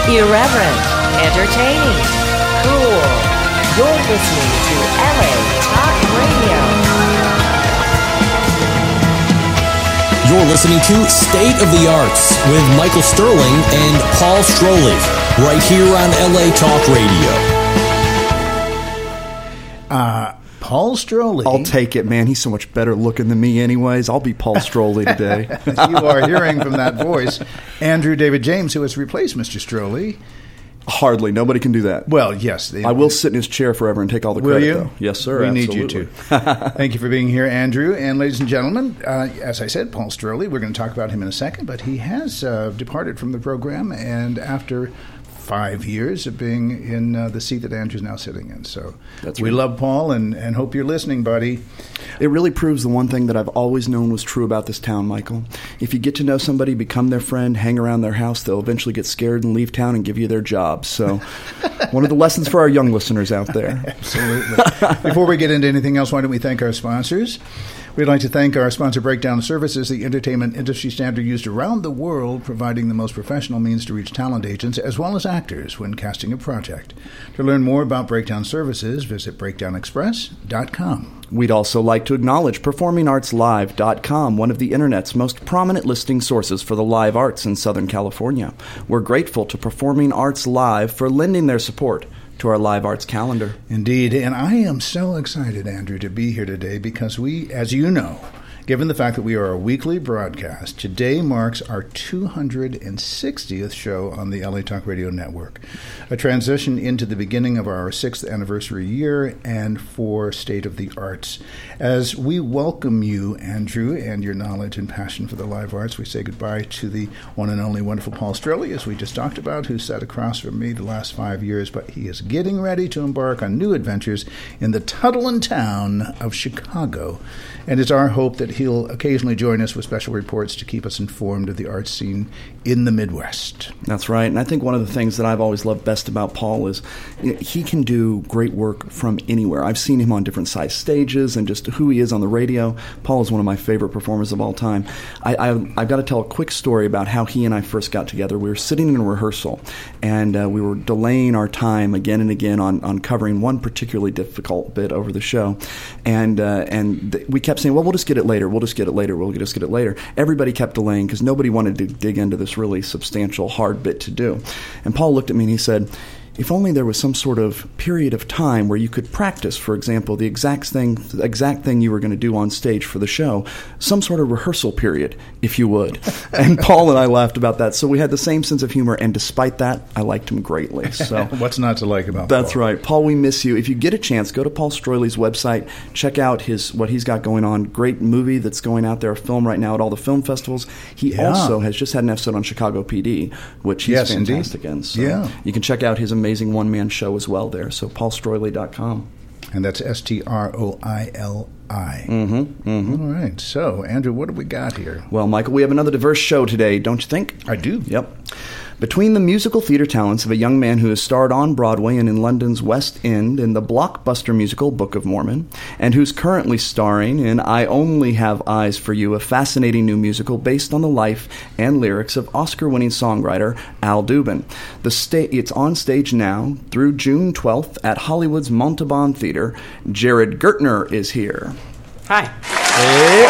Irreverent, entertaining, cool. You're listening to LA Talk Radio. You're listening to State of the Arts with Michael Sterling and Paul Stroley, right here on LA Talk Radio. Paul Stroley. I'll take it, man. He's so much better looking than me anyways. I'll be Paul Stroley today. You are hearing from that voice Andrew David James, who has replaced Mr. Stroley. Hardly. Nobody can do that. Well, yes. I will sit in his chair forever and take all the credit, will you? though. Yes, sir. We absolutely. need you to. Thank you for being here, Andrew. And ladies and gentlemen, as I said, Paul Stroley, we're going to talk about him in a second, but he has departed from the program, and after 5 years of being in the seat that Andrew's now sitting in. So we love Paul and hope you're listening, buddy. It really proves the one thing that I've always known was true about this town, Michael. If you get to know somebody, become their friend, hang around their house, they'll eventually get scared and leave town and give you their job. So one of the lessons for our young listeners out there. Absolutely. Before we get into anything else, why don't we thank our sponsors? We'd like to thank our sponsor, Breakdown Services, the entertainment industry standard used around the world, providing the most professional means to reach talent agents as well as actors when casting a project. To learn more about Breakdown Services, visit breakdownexpress.com. We'd also like to acknowledge PerformingArtsLive.com, one of the Internet's most prominent listing sources for the live arts in Southern California. We're grateful to Performing Arts Live for lending their support to our live arts calendar. Indeed, and I am so excited, Andrew, to be here today because we, as you know, given the fact that we are a weekly broadcast, today marks our 260th show on the LA Talk Radio Network, a transition into the beginning of our 6th anniversary year and for State of the Arts. As we welcome you, Andrew, and your knowledge and passion for the live arts, we say goodbye to the one and only wonderful Paul Stroley, as we just talked about, who sat across from me the last 5 years, but he is getting ready to embark on new adventures in the Tuttlin town of Chicago. And it's our hope that he'll occasionally join us with special reports to keep us informed of the arts scene in the Midwest. That's right. And I think one of the things that I've always loved best about Paul is he can do great work from anywhere. I've seen him on different size stages and just who he is on the radio. Paul is one of my favorite performers of all time. I've got to tell a quick story about how he and I first got together. We were sitting in a rehearsal, and we were delaying our time again and again on covering one particularly difficult bit over the show. And we kept saying, well, we'll just get it later. We'll just get it later. We'll just get it later. Everybody kept delaying because nobody wanted to dig into this really substantial, hard bit to do. And Paul looked at me and he said, if only there was some sort of period of time where you could practice, for example, the exact thing you were going to do on stage for the show, some sort of rehearsal period, if you would. And Paul and I laughed about that. So we had the same sense of humor, and despite that, I liked him greatly. So what's not to like about That's Paul? right. Paul, we miss you. If you get a chance, go to Paul Stroley's website, check out what he's got going on. Great movie that's going out there, a film right now at all the film festivals. He also has just had an episode on Chicago PD, which he's fantastic in. So you can check out his amazing one-man show as well there. So paulstroley.com. And that's STROILI. Mm-hmm. Mm-hmm. All right. So, Andrew, what do we got here? Well, Michael, we have another diverse show today, don't you think? I do. Yep. Between the musical theater talents of a young man who has starred on Broadway and in London's West End in the blockbuster musical Book of Mormon, and who's currently starring in I Only Have Eyes for You, a fascinating new musical based on the life and lyrics of Oscar-winning songwriter Al Dubin. It's on stage now through June 12th at Hollywood's Montalban Theater. Jared Gertner is here. Hi. Hey.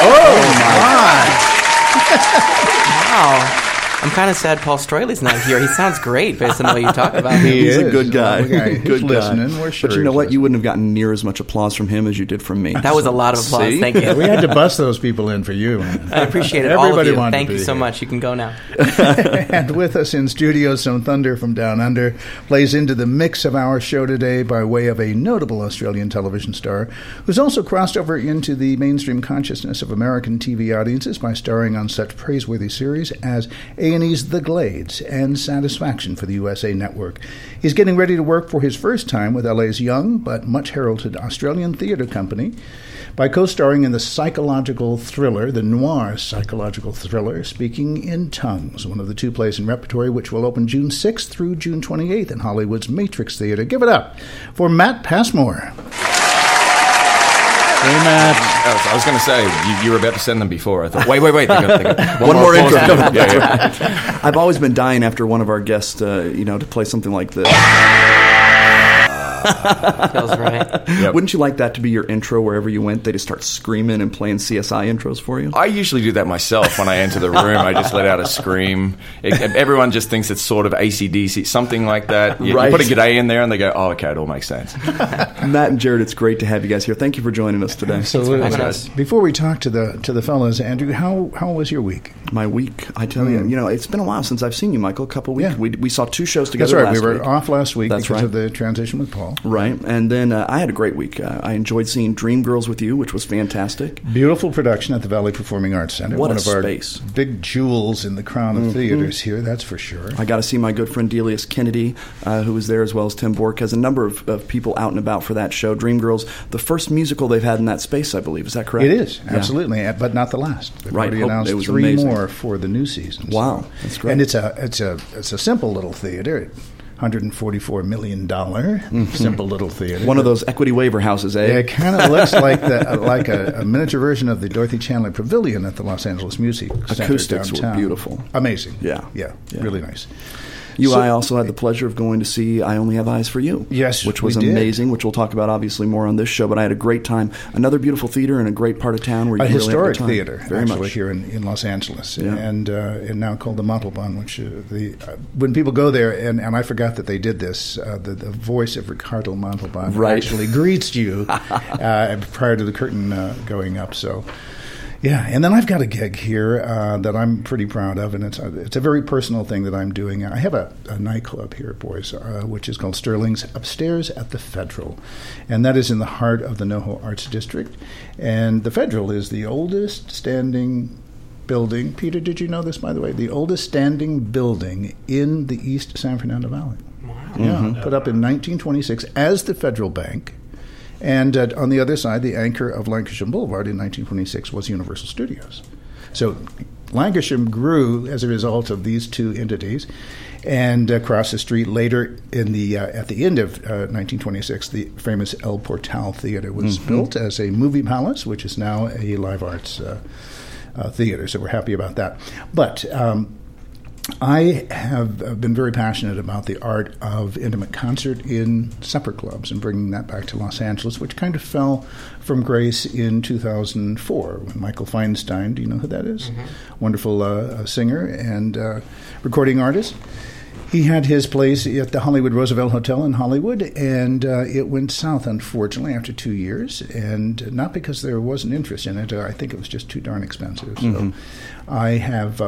Wow. I'm kind of sad Paul Stroley's not here. He sounds great based on the way you talk about him. He's a good guy. Good listening. We're sure. But you know what? You wouldn't have gotten near as much applause from him as you did from me. That was a lot of applause. Thank you. We had to bust those people in for you. I appreciate it. Everybody all of you. wanted Thank to you be so here. much. You can go now. And with us in studio, some thunder from down under plays into the mix of our show today by way of a notable Australian television star who's also crossed over into the mainstream consciousness of American TV audiences by starring on such praiseworthy series as A&E's The Glades and Satisfaction for the USA Network. He's getting ready to work for his first time with LA's young but much heralded Australian theatre company by co-starring in the psychological thriller, the noir psychological thriller, Speaking in Tongues, one of the two plays in repertory which will open June 6th through June 28th in Hollywood's Matrix Theatre. Give it up for Matt Passmore. Hey, Matt. I was going to say, you were about to send them before. I thought, wait. They got One more intro. Yeah. I've always been dying after one of our guests, to play something like this. Feels right. Yep. Wouldn't you like that to be your intro wherever you went? They just start screaming and playing CSI intros for you? I usually do that myself when I enter the room. I just let out a scream. Everyone just thinks it's sort of AC/DC, something like that. You Right. put a g'day in there and they go, oh, okay, it all makes sense. Matt and Jared, it's great to have you guys here. Thank you for joining us today. Absolutely. Thanks. Before we talk to the fellas, Andrew, how was your week? My week, I tell you, it's been a while since I've seen you, Michael. A couple weeks. Yeah. We saw 2 shows That's together right. last We were week. off last week That's because right. of the transition with Paul. Right, and then I had a great week. I enjoyed seeing Dreamgirls with you, which was fantastic. Beautiful production at the Valley Performing Arts Center. What one a of our space. big jewels in the crown of theaters here, that's for sure. I got to see my good friend Delius Kennedy, who was there, as well as Tim Borkes, a number of people out and about for that show. Dreamgirls, the first musical they've had in that space, I believe. Is that correct? It is, Yeah. absolutely, but not the last. They've Right. already Hope announced it was 3 amazing. more for the new season. Wow, that's great. And it's a simple little theater, $144 million simple little theater. One of those equity waiver houses, eh? Yeah, it kind of looks like a miniature version of the Dorothy Chandler Pavilion at the Los Angeles Music Center Acoustics were downtown. beautiful. Amazing. Yeah. Yeah, Yeah. really nice. I also had the pleasure of going to see I Only Have Eyes for You. Yes, which was we did. amazing, which we'll talk about obviously more on this show, but I had a great time. Another beautiful theater in a great part of town where you A can really have a historic good time. theater, Very actually, much. here in Los Angeles, Yeah. and now called the Montalban. Which when people go there, and I forgot that they did this, the voice of Ricardo Montalban Right. actually greets you prior to the curtain going up. So. Yeah, and then I've got a gig here that I'm pretty proud of, and it's a very personal thing that I'm doing. I have a nightclub here, boys, which is called Sterling's Upstairs at the Federal, and that is in the heart of the NoHo Arts District. And the Federal is the oldest standing building. Peter, did you know this, by the way? The oldest standing building in the East San Fernando Valley. Wow. Yeah, put up in 1926 as the Federal Bank. And on the other side, the anchor of Lancashire Boulevard in 1926 was Universal Studios. So Lancashire grew as a result of these two entities. And across the street later, at the end of 1926, the famous El Portal Theater was built as a movie palace, which is now a live arts theater. So we're happy about that. But I have been very passionate about the art of intimate concert in supper clubs and bringing that back to Los Angeles, which kind of fell from grace in 2004 when Michael Feinstein, do you know who that is? Wonderful singer and recording artist. He had his place at the Hollywood Roosevelt Hotel in Hollywood, and it went south, unfortunately, after 2 years, and not because there wasn't interest in it. I think it was just too darn expensive. So I have...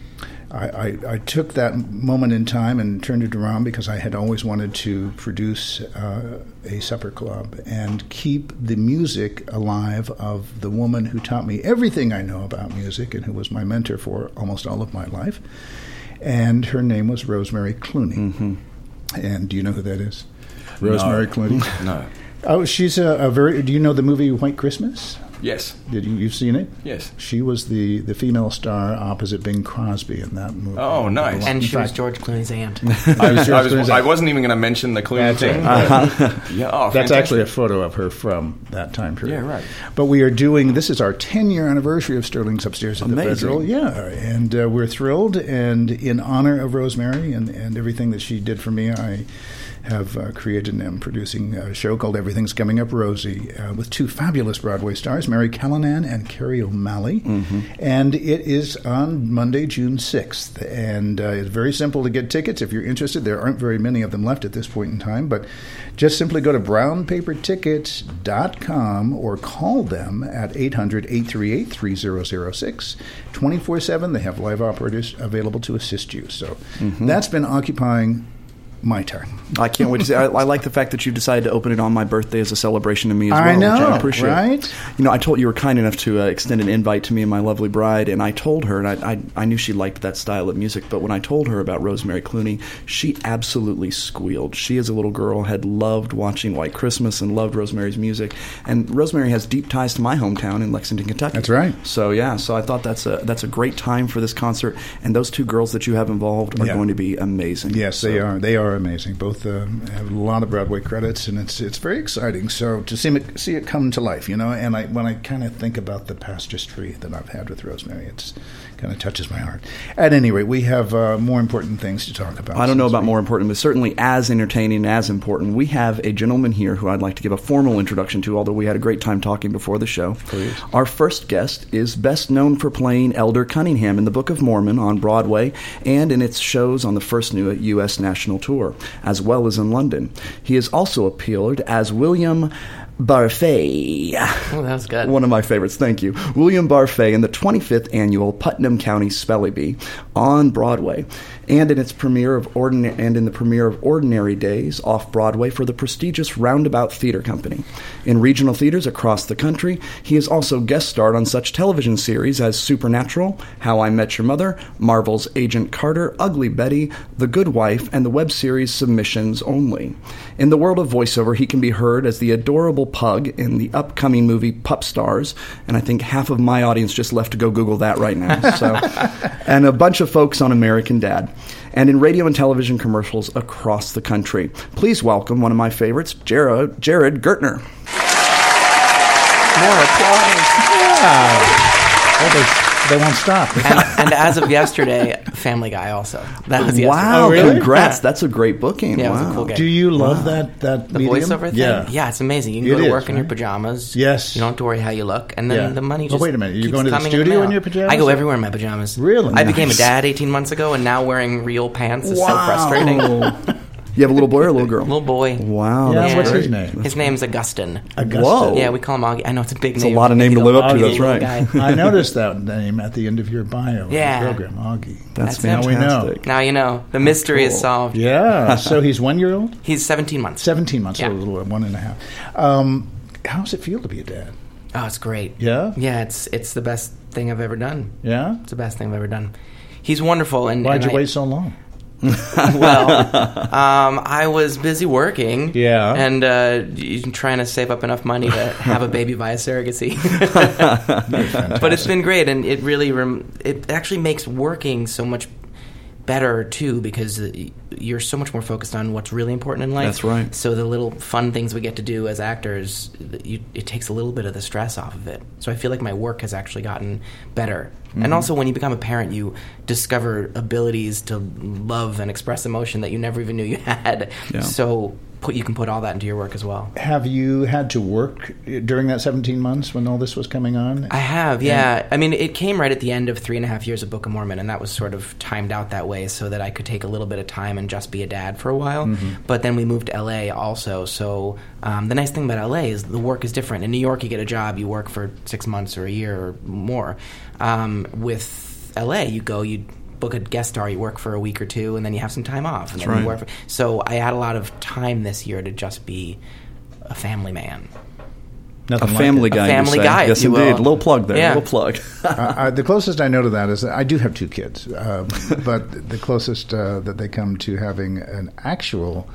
I took that moment in time and turned it around because I had always wanted to produce a supper club and keep the music alive of the woman who taught me everything I know about music and who was my mentor for almost all of my life. And her name was Rosemary Clooney. And do you know who that is? Rosemary Clooney? No. Oh, she's a very... Do you know the movie White Christmas? Yes. You've seen it? Yes. She was the female star opposite Bing Crosby in that movie. Oh, nice. And In she was fact- George Clooney's aunt. I wasn't even going to mention the Clooney That's thing. right. Yeah, oh, That's fantastic. actually a photo of her from that time period. Yeah, right. But we are doing, this is our 10-year anniversary of Sterling's Upstairs at the Amazing. Federal. Yeah, and we're thrilled. And in honor of Rosemary and everything that she did for me, I have created and am producing a show called Everything's Coming Up Rosie with 2 fabulous Broadway stars, Mary Callanan and Carrie O'Malley. And it is on Monday, June 6th. And it's very simple to get tickets if you're interested. There aren't very many of them left at this point in time, but just simply go to brownpapertickets.com or call them at 800-838-3006. 24/7, they have live operators available to assist you. So that's been occupying my time. I can't wait to see. I like the fact that you decided to open it on my birthday as a celebration to me as well. I know, which I appreciate. right? I told you were kind enough to extend an invite to me and my lovely bride, and I told her, and I knew she liked that style of music, but when I told her about Rosemary Clooney, she absolutely squealed. She, as a little girl, had loved watching White Christmas and loved Rosemary's music, and Rosemary has deep ties to my hometown in Lexington, Kentucky. That's right. So I thought that's a great time for this concert, and those 2 girls that you have involved are Yeah. going to be amazing. Yes, So- they are. They are are amazing. Both have a lot of Broadway credits, and it's very exciting. So to see it come to life, you know. And when I kind of think about the past history that I've had with Rosemary, it's kind of touches my heart. At any rate, we have more important things to talk about. I don't know about more important, but certainly as entertaining, as important. We have a gentleman here who I'd like to give a formal introduction to, although we had a great time talking before the show. Please. Our first guest is best known for playing Elder Cunningham in the Book of Mormon on Broadway and in its shows on the First New U.S. National Tour, as well as in London. He has also appeared as William Barfay. Oh, that was good. One of my favorites, thank you. William Barfay in the 25th annual Putnam County Spelling Bee on Broadway, and in the premiere of Ordinary Days off Broadway for the prestigious Roundabout Theater Company. In regional theaters across the country, he has also guest starred on such television series as Supernatural, How I Met Your Mother, Marvel's Agent Carter, Ugly Betty, The Good Wife, and the web series Submissions Only. In the world of voiceover, he can be heard as the adorable Pug in the upcoming movie Pup Stars, and I think half of my audience just left to go Google that right now. So, and a bunch of folks on American Dad, and in radio and television commercials across the country. Please welcome one of my favorites, Jared Gertner. More applause. Oh, they won't stop. And as of yesterday, Family Guy also. That was yesterday. Wow, Oh, really? Congrats. That's a great booking. Yeah, wow. it was a cool game. Do you love that The medium? voiceover thing? Yeah. It's amazing. You can It go to is, work in your right? pajamas. Yes. You don't have to worry how you look. And then Yeah. the money Oh, just wait a minute. You're keeps going to the coming studio mail. in your pajamas? I go everywhere in my pajamas. Really? I became a Nice. dad 18 months ago, and now wearing real pants is so Wow. frustrating. You have a little boy or a little girl? Little boy. Wow. Yeah, that's what's great. his name? His name's Augustine. Augustine. Whoa. Yeah, we call him Augie. I know it's a big It's name. a lot of name to Big live up to, Augie, that's little right. guy. I noticed that name at the end of your bio Yeah. of the program, Augie. That's That's it. Now we know. fantastic. Now you know. The mystery is Cool. solved. Yeah. So he's 1 year old? He's 17 months. 17 months, Yeah. so a little 1.5. How does it feel to be a dad? Oh, it's great. Yeah? Yeah, it's the best thing I've ever done. Yeah? It's the best thing I've ever done. He's wonderful. And Why'd and you wait so long? I was busy working. Yeah. And trying to save up enough money to have a baby via surrogacy. But it's been great, and it really it actually makes working so much better too, because you're so much more focused on what's really important in life. That's right. So the little fun things we get to do as actors, it takes a little bit of the stress off of it. So I feel like my work has actually gotten better. Mm-hmm. And also, when you become a parent, you discover abilities to love and express emotion that you never even knew you had. Yeah. So you can put all that into your work as well. Have you had to work during that 17 months when all this was coming on? I have, yeah. I mean, it came right at the end of 3.5 years of Book of Mormon, and that was sort of timed out that way so that I could take a little bit of time and just be a dad for a while. Mm-hmm. But then we moved to L.A. also, so the nice thing about L.A. is the work is different. In New York, you get a job, you work for 6 months or a year or more. With L.A., you book a guest star, you work for a week or two, and then you have some time off. And That's then you right. work so I had a lot of time this year to just be a family man. Nothing A like family it. guy. A family you say. guy, if Yes, you indeed. will. Little plug there. Yeah. Little plug. The closest I know to that is that I do have 2 kids, but the closest that they come to having an actual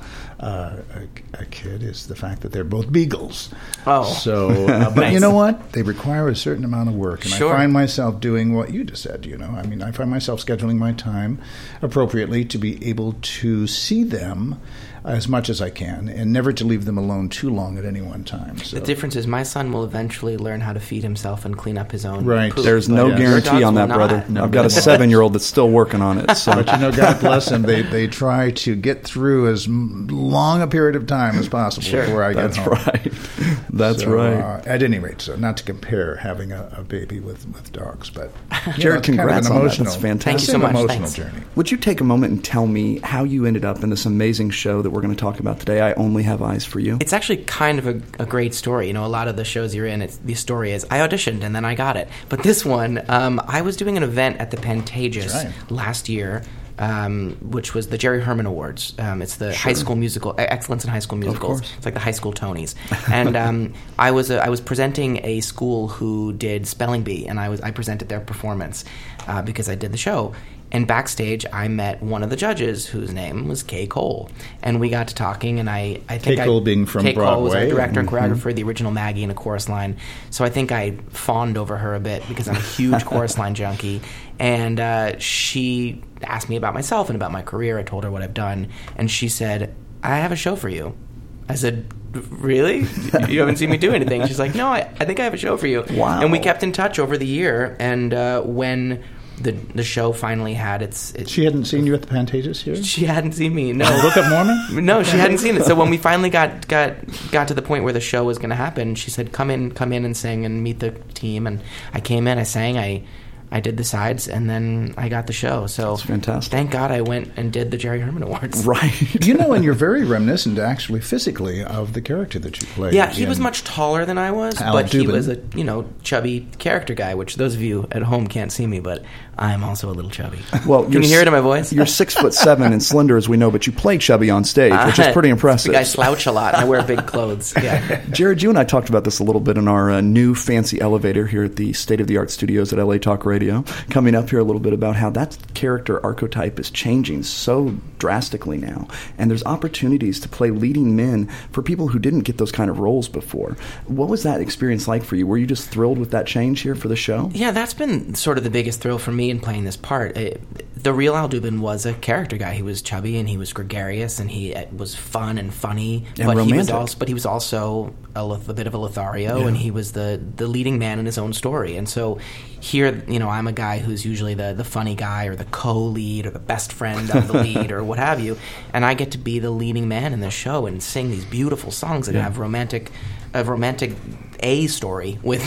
a kid is the fact that they're both beagles. Oh. So, but Nice. you know what? They require a certain amount of work, and Sure. I find myself doing what you just said. You know, I mean, I find myself scheduling my time appropriately to be able to see them as much as I can, and never to leave them alone too long at any one time. So. The difference is my son will eventually learn how to feed himself and clean up his own Right. poop. There's no Yeah. Your guarantee dogs on will that, brother. not. No. I've got a 7-year-old that's still working on it. So. But you know, God bless them. They try to get through as long a period of time as possible Sure. before I That's get home. right. That's So, right. At any rate, so not to compare having a baby with dogs, but you Jared, it's kind of congrats an on that. emotional, That's fantastic. Thank you so much. emotional Thanks. journey. Would you take a moment and tell me how you ended up in this amazing show that we're going to talk about today, I Only Have Eyes for You? It's actually kind of a great story. You know, a lot of the shows you're in, the story is I auditioned and then I got it. But this one, I was doing an event at the Pantages That's right. last year, which was the Jerry Herman Awards. It's the high school musical excellence in high school musicals. course. It's like the high school Tonys. And I was presenting a school who did Spelling Bee, and I presented their performance because I did the show. And backstage, I met one of the judges, whose name was Kay Cole, and we got to talking. And I think Kay Cole being from Kay Cole was our Broadway. director and choreographer, the original Maggie in A Chorus Line. So I think I fawned over her a bit because I'm a huge chorus line junkie. And she asked me about myself and about my career. I told her what I've done, and she said, "I have a show for you." I said, "Really? You haven't seen me do anything?" She's like, "No, I think I have a show for you." Wow. And we kept in touch over the year, and when the show finally had its She hadn't seen you at the Pantages here? she hadn't seen me. No, Book of Mormon? no, she hadn't seen it. So when we finally got to the point where the show was going to happen, she said, "Come in and sing and meet the team." And I came in, I sang, I did the sides, and then I got the show. So That's fantastic. Thank God I went and did the Jerry Herman Awards. Right. You know, and you're very reminiscent, actually, physically, of the character that you played. Yeah, he in- was much taller than I was, Al but he Dubin. was a chubby character guy, which those of you at home can't see me, but I'm also a little chubby. Well, Can you hear it in my voice? You're 6'7" and slender, as we know, but you play chubby on stage, which is pretty impressive. I slouch a lot, and I wear big clothes. Yeah. Jared, you and I talked about this a little bit in our new fancy elevator here at the state-of-the-art studios at LA Talk Radio. Coming up here a little bit about how that character archetype is changing so drastically now, and there's opportunities to play leading men for people who didn't get those kind of roles before. What was that experience like for you? Were you just thrilled with that change here for the show? Yeah, that's been sort of the biggest thrill for me in playing this part. The real Al Dubin was a character guy. He was chubby and he was gregarious and he was fun and funny, And but romantic. he was also a bit of a Lothario, and he was the leading man in his own story. And so here, I'm a guy who's usually the funny guy or the co-lead or the best friend of the lead or what have you, and I get to be the leading man in this show and sing these beautiful songs that have a romantic A story with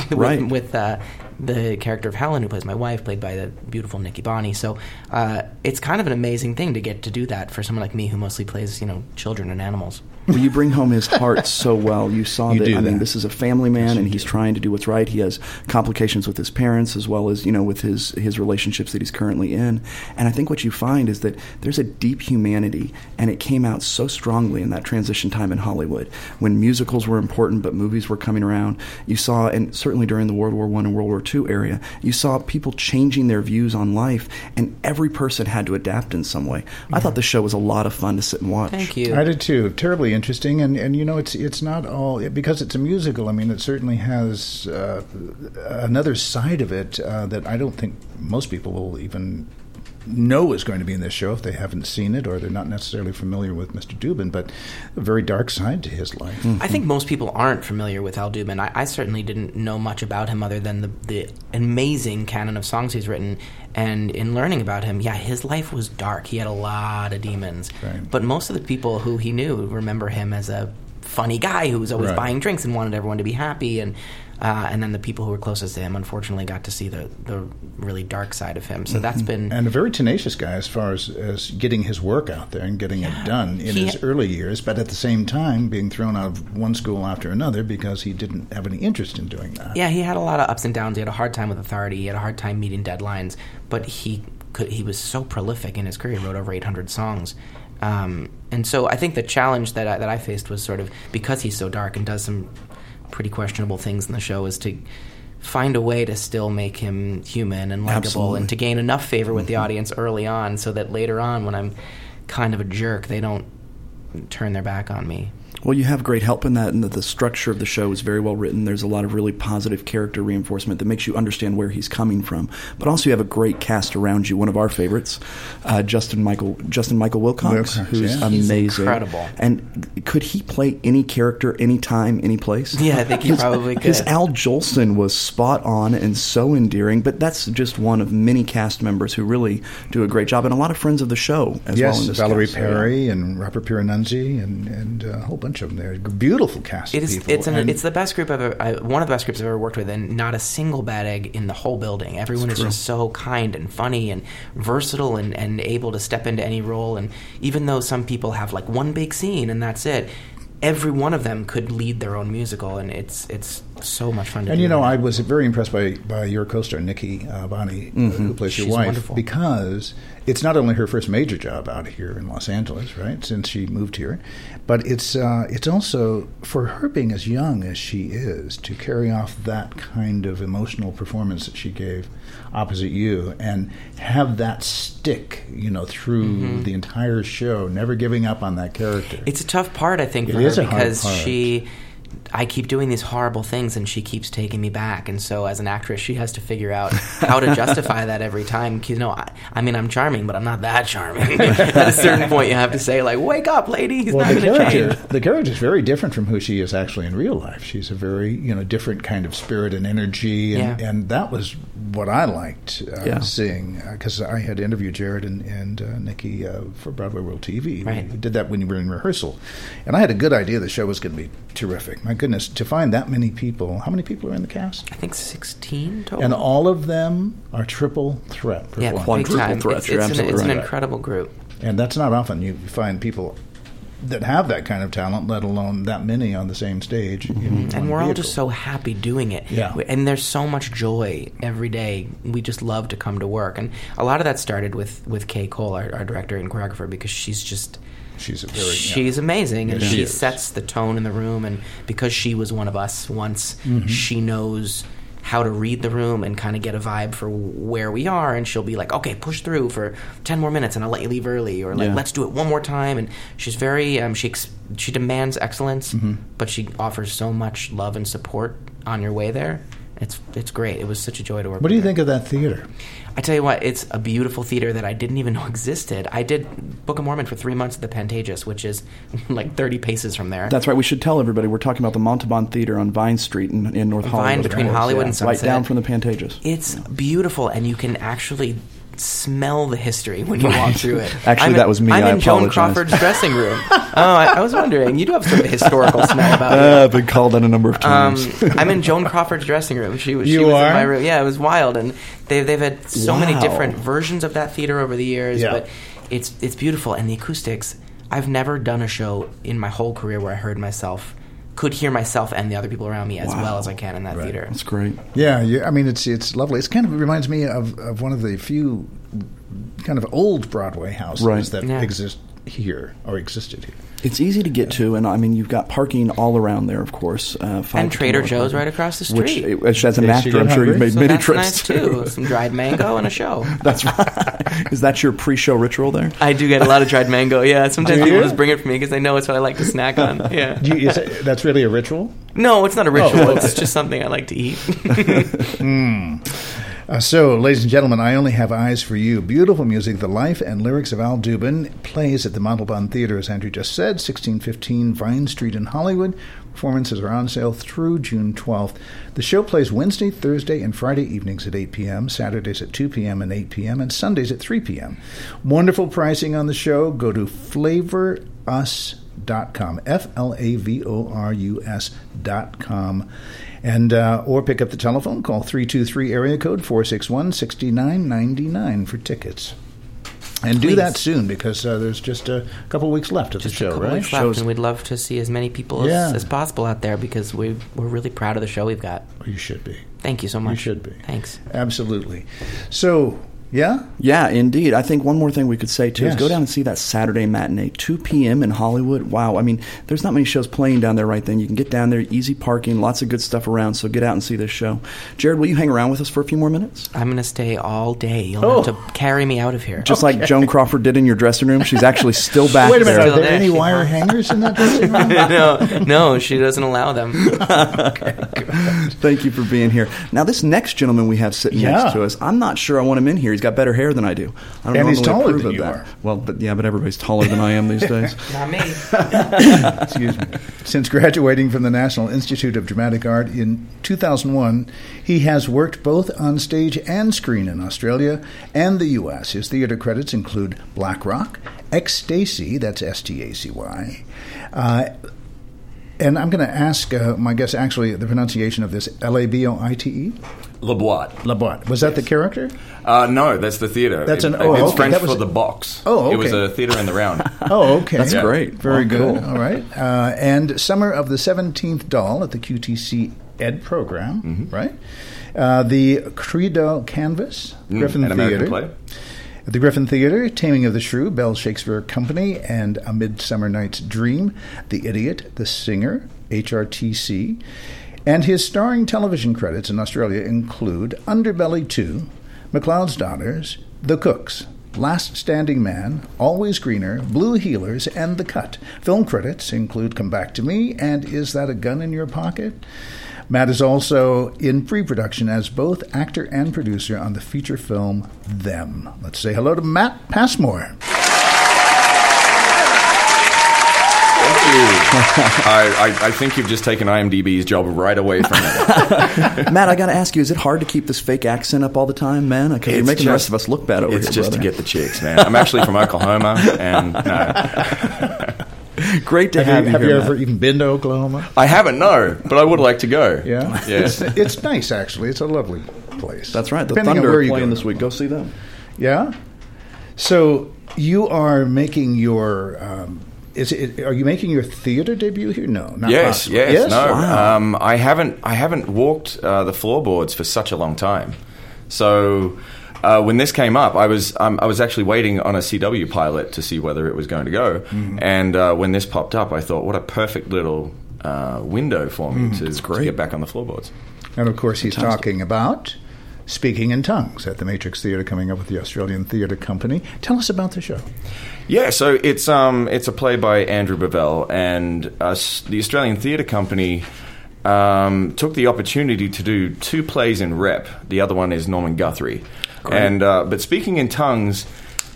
the character of Helen, who plays my wife, played by the beautiful Nikki Bonney. So it's kind of an amazing thing to get to do that for someone like me who mostly plays, children and animals. Well, you bring home his heart so well. You saw You that. do I mean, that. this is a family man, and he's trying to do what's right. He has complications with his parents, as well as with his relationships that he's currently in. And I think what you find is that there's a deep humanity, and it came out so strongly in that transition time in Hollywood when musicals were important, but movies were coming around. You saw, and certainly during the World War I and World War II area, you saw people changing their views on life, and every person had to adapt in some way. I thought the show was a lot of fun to sit and watch. Thank you. I did too. Terribly interesting, and it's not all because it's a musical. I mean, it certainly has another side of it that I don't think most people will even know is going to be in this show if they haven't seen it or they're not necessarily familiar with Mr. Dubin, but a very dark side to his life. I think most people aren't familiar with Al Dubin. I certainly didn't know much about him other than the amazing canon of songs he's written. And in learning about him, his life was dark. He had a lot of demons. Right. But most of the people who he knew remember him as a funny guy who was always Right. buying drinks and wanted everyone to be happy. And then the people who were closest to him, unfortunately, got to see the really dark side of him. So that's been... And a very tenacious guy as far as getting his work out there and getting it done in his early years, but at the same time being thrown out of one school after another because he didn't have any interest in doing that. Yeah, he had a lot of ups and downs. He had a hard time with authority. He had a hard time meeting deadlines. But he was so prolific in his career. He wrote over 800 songs. And so I think the challenge that I faced was sort of, because he's so dark and does some pretty questionable things in the show, is to find a way to still make him human and likable. Absolutely. And to gain enough favor with the audience early on so that later on, when I'm kind of a jerk, they don't turn their back on me. Well, you have great help in that, and that the structure of the show is very well written. There's a lot of really positive character reinforcement that makes you understand where he's coming from. But also, you have a great cast around you. One of our favorites, Justin Michael Wilcox, who's yeah. He's amazing, incredible. And could he play any character, anytime, any place? Yeah, I think he probably could. His Al Jolson was spot on and so endearing. But that's just one of many cast members who really do a great job, and a lot of friends of the show as well. Yes, In this Valerie cast. Perry and Robert Piranunzi and a whole bunch of them there. Beautiful cast of people. It's the best group one of the best groups I've ever worked with, and not a single bad egg in the whole building. Everyone is just so kind and funny and versatile and able to step into any role. And even though some people have like one big scene and that's it, every one of them could lead their own musical, and it's so much fun to do. And I was very impressed by your co-star Nikki Bonney, who plays She's your wife, wonderful. because it's not only her first major job out here in Los Angeles, right, since she moved here, but it's also, for her being as young as she is, to carry off that kind of emotional performance that she gave opposite you and have that stick, through the entire show, never giving up on that character. It's a tough part, I think, for her because I keep doing these horrible things and she keeps taking me back. And so as an actress, she has to figure out how to justify that every time. I'm charming, but I'm not that charming. At a certain point, you have to say, wake up, lady. He's not going to change. The character is very different from who she is actually in real life. She's a very, different kind of spirit and energy. And that was what I liked seeing, because I had interviewed Jared and Nikki for Broadway World TV. Right. We did that when you were in rehearsal. And I had a good idea the show was going to be terrific. My goodness, to find that many people. How many people are in the cast? I think 16 total. And all of them are triple threat. Quadruple threat. It's an incredible group. And that's not often you find people that have that kind of talent, let alone that many on the same stage. And we're all just so happy doing it. Yeah. And there's so much joy every day. We just love to come to work. And a lot of that started with Kay Cole, our director and choreographer, because she's amazing, and she sets the tone in the room, and because she was one of us once, she knows how to read the room and kind of get a vibe for where we are, and she'll be like, okay, push through for 10 more minutes and I'll let you leave early, or let's do it one more time. And she's very she demands excellence, but she offers so much love and support on your way there. It's great. It was such a joy to work with. What do you think of that theater? I tell you what, it's a beautiful theater that I didn't even know existed. I did Book of Mormon for 3 months at the Pantages, which is 30 paces from there. That's right. We should tell everybody we're talking about the Montalban Theater on Vine Street in North Hollywood. Vine between Hollywood and Sunset. Right down from the Pantages. It's beautiful, and you can actually smell the history when you walk through it. Actually, that was me. I'm I in Joan Crawford's dressing room. I was wondering. You do have sort of a historical smell about you. I've been called that a number of times. I'm in Joan Crawford's dressing room. She was in my room. Yeah, it was wild, and they've had so many different versions of that theater over the years. Yeah. But it's beautiful, and the acoustics. I've never done a show in my whole career where I could hear myself and the other people around me as well as I can in that theater. That's great. Yeah, I mean, it's lovely. It kind of reminds me of one of the few kind of old Broadway houses that exist here or existed here. It's easy to get to, and I mean, you've got parking all around there, of course. And Trader Joe's right across the street. Which as an actor, I'm sure you've made many trips nice too. Some dried mango and a show. That's right. Is that your pre-show ritual there? I do get a lot of dried mango, yeah. Sometimes people just bring it for me because they know it's what I like to snack on. Yeah. That's really a ritual? No, it's not a ritual. It's just something I like to eat. So, ladies and gentlemen, I Only Have Eyes for You. Beautiful music. The life and lyrics of Al Dubin plays at the Montalban Theater, as Andrew just said, 1615 Vine Street in Hollywood. Performances are on sale through June 12th. The show plays Wednesday, Thursday, and Friday evenings at 8 p.m., Saturdays at 2 p.m. and 8 p.m., and Sundays at 3 p.m. Wonderful pricing on the show. Go to flavorus.com, FLAVORUS.com. And or pick up the telephone, call 323 area code 461-6999 for tickets. And do that soon, because there's just a couple weeks left of the show, right? Weeks left, and we'd love to see as many people as possible out there, because we're really proud of the show we've got. You should be. Thank you so much. You should be. Thanks. Absolutely. So, yeah? Yeah, indeed. I think one more thing we could say, too, is go down and see that Saturday matinee, 2 p.m. in Hollywood. Wow. I mean, there's not many shows playing down there right then. You can get down there, easy parking, lots of good stuff around, so get out and see this show. Jared, will you hang around with us for a few more minutes? I'm going to stay all day. You'll have to carry me out of here. Just like Joan Crawford did in your dressing room. She's actually still back there. Wait a minute, are there any wire hangers in that dressing room? No, she doesn't allow them. Okay, good. Thank you for being here. Now, this next gentleman we have sitting next to us, I'm not sure I want him in here. He's got better hair than I do. I don't and he's normally taller approve than of you that. are. Well, but everybody's taller than I am these days. Not me. Excuse me. Since graduating from the National Institute of Dramatic Art in 2001, he has worked both on stage and screen in Australia and the U.S. His theater credits include Black Rock, Ex-Stacy, that's S-T-A-C-Y, and I'm going to ask my guest, actually, the pronunciation of this, L-A-B-O-I-T-E? La Boite. La Boite. Was that the character? No, that's the theater. That's it's French for the box. Oh, okay. It was a theater in the round. Oh, okay. That's great. Very good. Cool. All right. And Summer of the 17th Doll at the QTC Ed program, right? The Credo Canvas, Griffin An Theater. American play. At the Griffin Theatre, Taming of the Shrew, Bell Shakespeare Company, and A Midsummer Night's Dream, The Idiot, The Singer, HRTC. And his starring television credits in Australia include Underbelly 2, McLeod's Daughters, The Cooks, Last Standing Man, Always Greener, Blue Heelers, and The Cut. Film credits include Come Back to Me and Is That a Gun in Your Pocket? Matt is also in pre-production as both actor and producer on the feature film Them. Let's say hello to Matt Passmore. Thank you. I think you've just taken IMDb's job right away from me. Matt, I got to ask you, is it hard to keep this fake accent up all the time, man? Because you're making the rest of us look bad over here, It's just brother. to get the chicks, man. I'm actually from Oklahoma, and no. Great to have you Have here, you Matt. ever even been to Oklahoma? I haven't, no, but I would like to go. Yeah? Yes. It's nice, actually. It's a lovely place. That's right. The Depending on Thunder where are you playing go. this week. Go see them. Yeah? So you are making your... are you making your theater debut here? No, not Yes, possible. yes, no. Wow. I haven't walked the floorboards for such a long time. So when this came up, I was actually waiting on a CW pilot to see whether it was going to go. Mm-hmm. And when this popped up, I thought, what a perfect little window for me to get back on the floorboards. And of course, he's talking about Speaking in Tongues at the Matrix Theatre, coming up with the Australian Theatre Company. Tell us about the show. Yeah, so it's a play by Andrew Bavell, and the Australian Theatre Company took the opportunity to do 2 plays in rep. The other one is Norman Guthrie. Great. And but Speaking in Tongues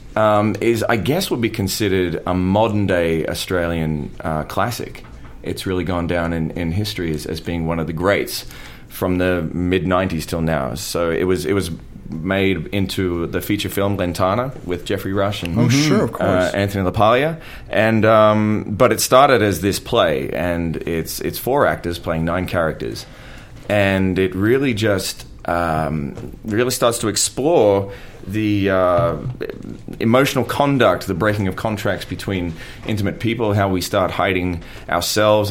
is, I guess, would be considered a modern-day Australian classic. It's really gone down in history as being one of the greats from the mid-'90s till now. So it was made into the feature film Lentana with Geoffrey Rush and sure, of course. Anthony LaPaglia. And but it started as this play, and it's 4 actors playing 9 characters, and it really just really starts to explore the emotional conduct, the breaking of contracts between intimate people, how we start hiding ourselves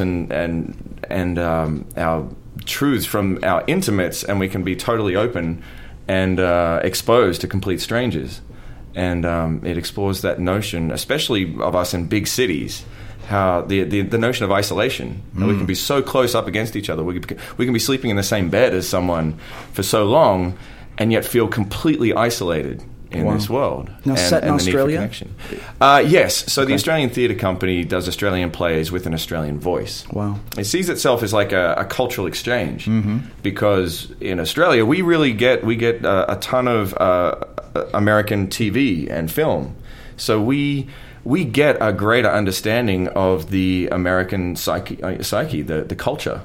and our truths from our intimates, and we can be totally open and exposed to complete strangers. And it explores that notion, especially of us in big cities, how the notion of isolation. And we can be so close up against each other. We can be sleeping in the same bed as someone for so long, and yet feel completely isolated in this world. Now, set in the need for Australia? connection. Yes. So the Australian Theatre Company does Australian plays with an Australian voice. Wow. It sees itself as like a cultural exchange, because in Australia we get a ton of American TV and film. So we get a greater understanding of the American psyche, the culture,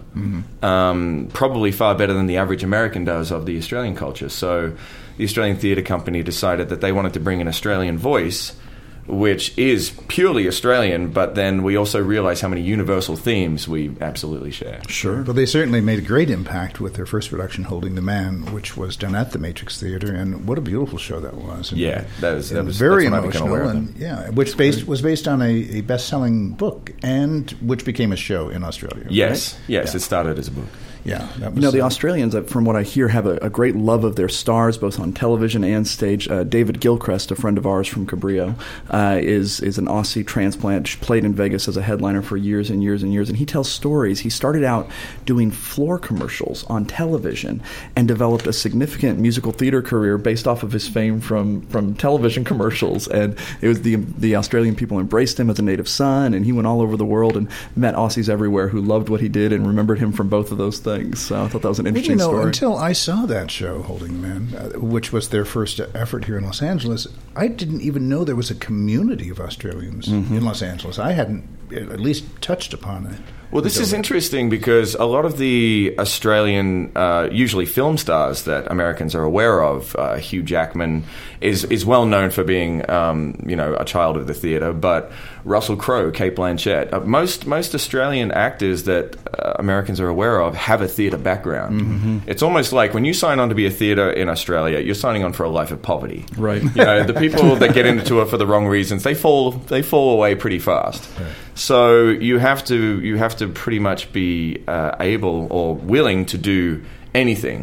probably far better than the average American does of the Australian culture. So the Australian Theatre Company decided that they wanted to bring an Australian voice, which is purely Australian, but then we also realize how many universal themes we absolutely share. Sure. Well, they certainly made a great impact with their first production, Holding the Man, which was done at the Matrix Theatre, and what a beautiful show that was. And, Yeah, that was very that's when I became aware emotional, of them. and which was based on a best-selling book, and which became a show in Australia. Yes, right? yes, Yeah. it started as a book. Yeah, that was, You know, the Australians, from what I hear, have a great love of their stars, both on television and stage. David Gilchrist, a friend of ours from Cabrillo, is an Aussie transplant, played in Vegas as a headliner for years and years and years, and he tells stories. He started out doing floor commercials on television and developed a significant musical theater career based off of his fame from television commercials, and it was the Australian people embraced him as a native son, and he went all over the world and met Aussies everywhere who loved what he did and remembered him from both of those things. So I thought that was an interesting story. Until I saw that show, Holding the Man, which was their first effort here in Los Angeles, I didn't even know there was a community of Australians in Los Angeles. I hadn't at least touched upon it. Well, this is interesting because a lot of the Australian, usually film stars that Americans are aware of, Hugh Jackman is well known for being, a child of the theatre, but Russell Crowe, Cate Blanchett, most Australian actors that Americans are aware of have a theatre background. It's almost like when you sign on to be a theatre in Australia, you're signing on for a life of poverty. Right. The people that get into it for the wrong reasons, they fall away pretty fast. Right. So you have to pretty much be able or willing to do anything.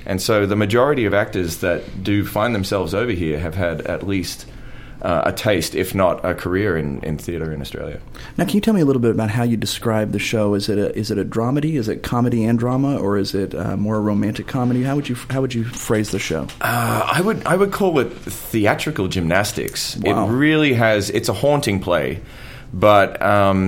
And so the majority of actors that do find themselves over here have had at least a taste, if not a career, in theatre in Australia. Now, can you tell me a little bit about how you describe the show? Is it a dramedy? Is it comedy and drama, or is it more a romantic comedy? How would you phrase the show? I would call it theatrical gymnastics. Wow. It really has. It's a haunting play. But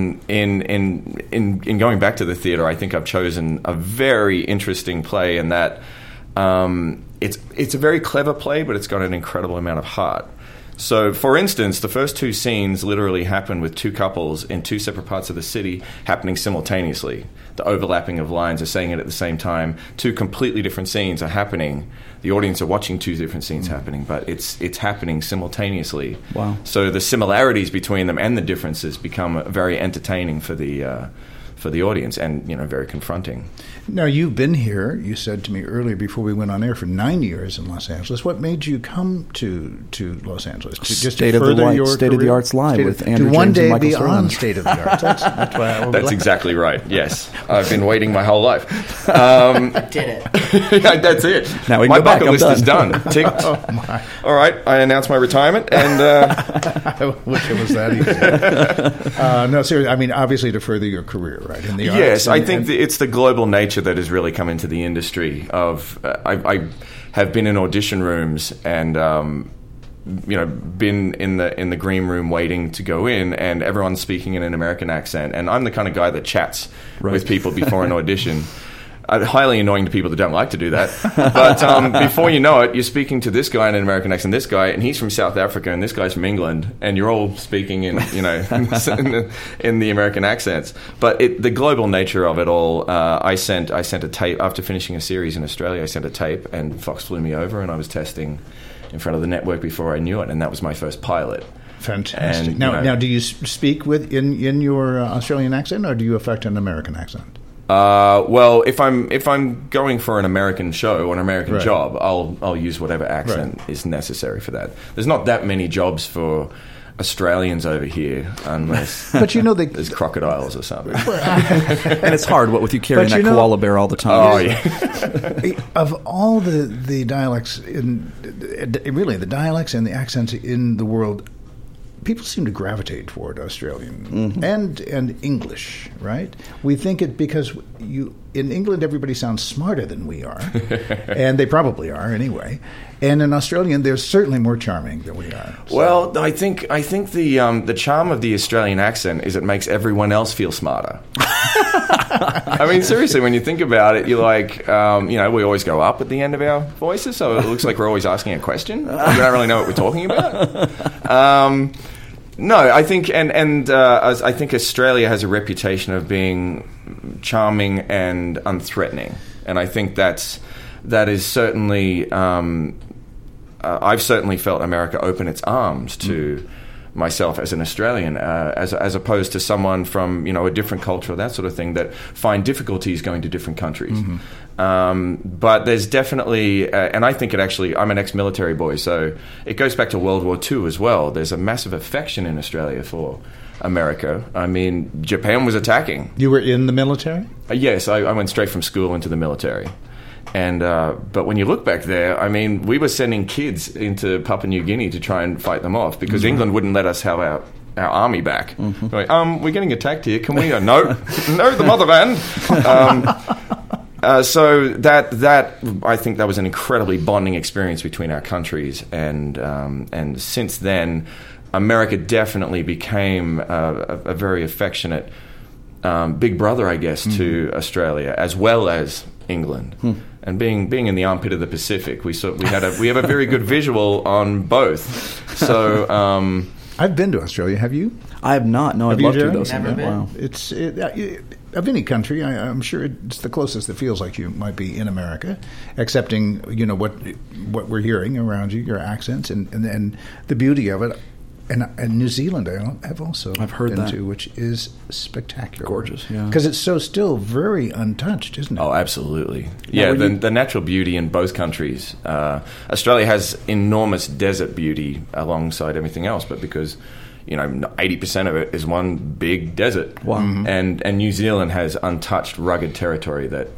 in going back to the theatre, I think I've chosen a very interesting play in that it's a very clever play, but it's got an incredible amount of heart. So, for instance, the first two scenes literally happen with two couples in two separate parts of the city happening simultaneously. The overlapping of lines are saying it at the same time. Two completely different scenes are happening. The audience are watching two different scenes happening, but it's happening simultaneously. Wow. So the similarities between them and the differences become very entertaining for the audience, and very confronting. Now, you've been here, you said to me earlier before we went on air, for 9 years in Los Angeles. What made you come to Los Angeles? State of the Arts Live with Andrew To one James and day Michael be Sterling. on State of the Arts. That's why I That's exactly right, yes. I've been waiting my whole life. Did it. Yeah, that's it. Now we can my go back. bucket I'm list is done. done. Ticked. Oh, my. All right, I announce my retirement, and I wish it was that easy. No, seriously, I mean, obviously to further your career, right, in the arts. yes, I think it's the global nature that has really come into the industry. I have been in audition rooms and been in the green room waiting to go in, and everyone's speaking in an American accent, and I'm the kind of guy that chats with people before an audition. Highly annoying to people that don't like to do that. But before you know it, you're speaking to this guy in an American accent, this guy, and he's from South Africa, and this guy's from England, and you're all speaking in in the American accents. But the global nature of it all, I sent a tape after finishing a series in Australia. I sent a tape, and Fox flew me over, and I was testing in front of the network before I knew it, and that was my first pilot. Fantastic. And, now, do you speak in your Australian accent, or do you affect an American accent? Well, if I'm going for an American show or an American Right. job, I'll use whatever accent is necessary for that. There's not that many jobs for Australians over here, unless But there's crocodiles or something. And it's hard, what with you carrying But that koala bear all the time. Oh yeah. Of all the dialects, really the dialects and the accents in the world, people seem to gravitate toward Australian and English, right? We think it because in England everybody sounds smarter than we are, and they probably are anyway. And in Australian, they're certainly more charming than we are. So. Well, I think the charm of the Australian accent is it makes everyone else feel smarter. I mean, seriously, when you think about it, you're like, we always go up at the end of our voices, so it looks like we're always asking a question. We don't really know what we're talking about. No, I think, I think Australia has a reputation of being charming and unthreatening, and I think that is certainly. I've certainly felt America open its arms to myself as an Australian, as opposed to someone from a different culture or that sort of thing that find difficulties going to different countries. But there's definitely, and I think I'm an ex-military boy, so it goes back to World War II as well. There's a massive affection in Australia for America. I mean, Japan was attacking. You were in the military? Yes, I went straight from school into the military. And but when you look back there, I mean, we were sending kids into Papua New Guinea to try and fight them off because England wouldn't let us have our army back. Like, we're getting attacked here. Can we? No, the motherland. So that I think that was an incredibly bonding experience between our countries, and since then, America definitely became a very affectionate big brother, I guess, to Australia as well as England. And being in the armpit of the Pacific, we have a very good visual on both. So I've been to Australia. Have you? I have not. No, I'd love to though. Never been. Wow. It's of any country. I'm sure it's the closest that feels like you might be in America, excepting what we're hearing around you, your accents, and the beauty of it. And New Zealand, I've heard been that. to, which is spectacular, Gorgeous, yeah. Because it's still very untouched, isn't it? Oh, absolutely. Yeah, the natural beauty in both countries. Australia has enormous desert beauty alongside everything else, but because 80% of it is one big desert. Wow. And New Zealand has untouched, rugged territory that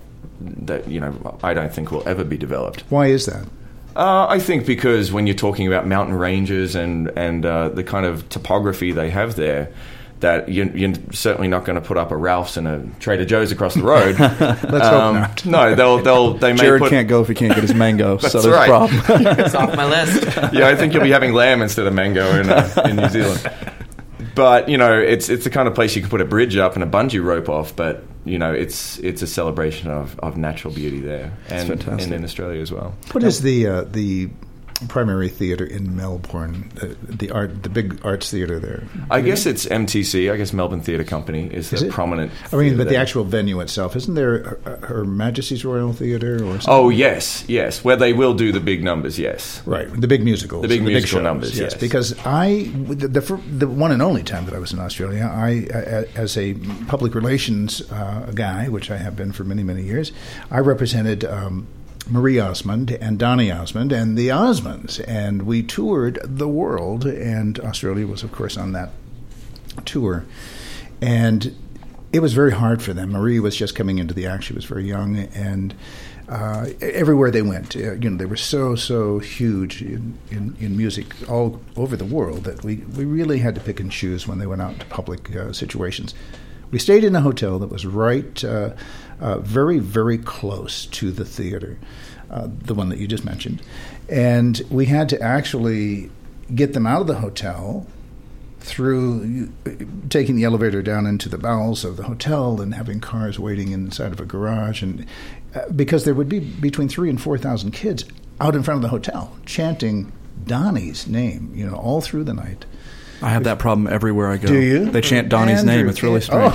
that I don't think will ever be developed. Why is that? I think because when you're talking about mountain ranges and the kind of topography they have there, that you're certainly not going to put up a Ralph's and a Trader Joe's across the road. Let's hope not. No, they may Jared can't go if he can't get his mango, so there's right. a problem. It's off my list. Yeah, I think you'll be having lamb instead of mango in New Zealand. But it's the kind of place you can put a bridge up and a bungee rope off. But it's a celebration of natural beauty there, and in Australia as well. What is the primary theatre in Melbourne? The big arts theatre there. I guess it's MTC. I guess Melbourne Theatre Company is the prominent. I mean, but there. the actual venue itself, isn't there Her Majesty's Royal Theatre or something? Oh yes, where they will do the big numbers. Yes, right, the big musicals, the big musical shows, numbers. Yes, because the one and only time that I was in Australia, as a public relations guy, which I have been for many, many years, I represented Marie Osmond and Donny Osmond and the Osmonds, and we toured the world, and Australia was, of course, on that tour. And it was very hard for them. Marie was just coming into the act. She was very young, and everywhere they went, they were so huge in music all over the world that we really had to pick and choose when they went out into public situations. We stayed in a hotel that was right very, very close to the theater, the one that you just mentioned. And we had to actually get them out of the hotel through taking the elevator down into the bowels of the hotel and having cars waiting inside of a garage. And because there would be between 3,000 and 4,000 kids out in front of the hotel chanting Donnie's name, all through the night. I have that problem everywhere I go. Do you? They chant Donnie's name. It's really strange.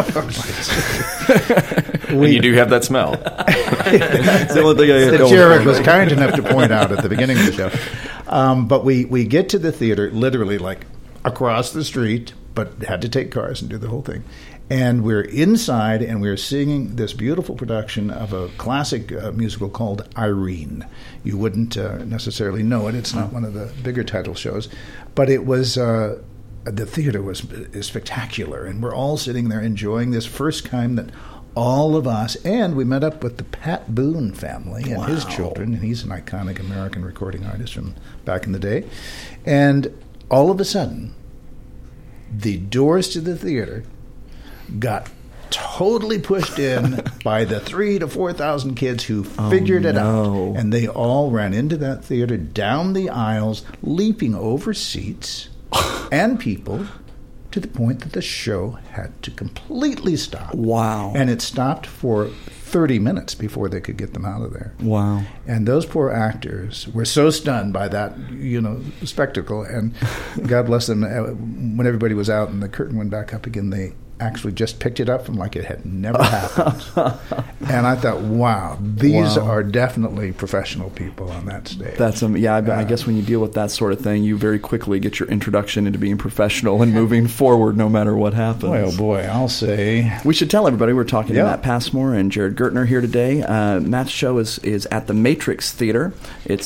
You do have that smell. It's the only thing I that Jared was kind enough to point out at the beginning of the show. But we get to the theater literally like across the street, but had to take cars and do the whole thing. And we're inside, and we're singing this beautiful production of a classic musical called Irene. You wouldn't necessarily know it. It's not one of the bigger title shows. But it was, the theater is spectacular. And we're all sitting there enjoying this first time that all of us, and we met up with the Pat Boone family and his children. And he's an iconic American recording artist from back in the day. And all of a sudden, the doors to the theater got totally pushed in by the 3,000 to 4,000 kids who figured it out. And they all ran into that theater, down the aisles, leaping over seats and people, to the point that the show had to completely stop. Wow. And it stopped for 30 minutes before they could get them out of there. Wow. And those poor actors were so stunned by that, spectacle. And God bless them, when everybody was out and the curtain went back up again, they actually just picked it up from like it had never happened. And I thought, wow, these are definitely professional people on that stage. I guess when you deal with that sort of thing, you very quickly get your introduction into being professional and moving forward no matter what happens. Boy, oh boy, I'll say. We should tell everybody we're talking to Matt Passmore and Jared Gertner here today. Matt's show is at the Matrix Theater. It's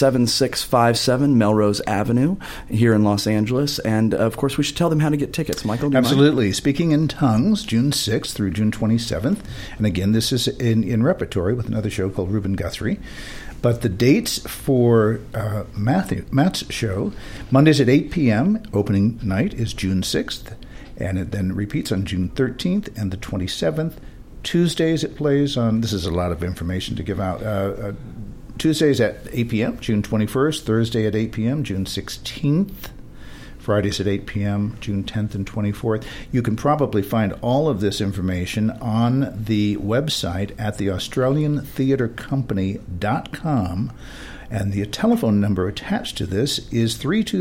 7657 Melrose Avenue here in Los Angeles. And, of course, we should tell them how to get tickets. Michael, do you Absolutely. mind? Speaking in Tongues, June 6th through June 27th. And again, this is in repertory with another show called Reuben Guthrie. But the dates for Matt's show, Mondays at 8 p.m., opening night is June 6th, and it then repeats on June 13th and the 27th. Tuesdays it plays on, this is a lot of information to give out, Tuesdays at 8 p.m., June 21st, Thursday at 8 p.m., June 16th, Fridays at 8 p.m., June 10th and 24th. You can probably find all of this information on the website at the AustralianTheatreCompany.com. And the telephone number attached to this is